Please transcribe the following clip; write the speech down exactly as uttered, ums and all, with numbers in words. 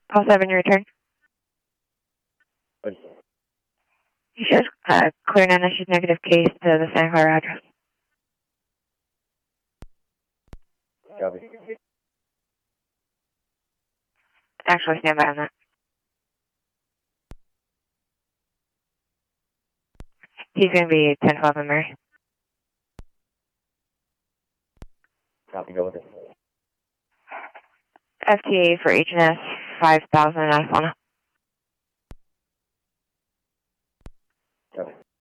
Call seven, your return. What? You should uh, clear an unissued negative case to the Santa Clara address. Copy. Actually, stand by on that. He's going to be ten twelve in Murray. Copy, go with it. F T A for H and S five thousand in Arizona.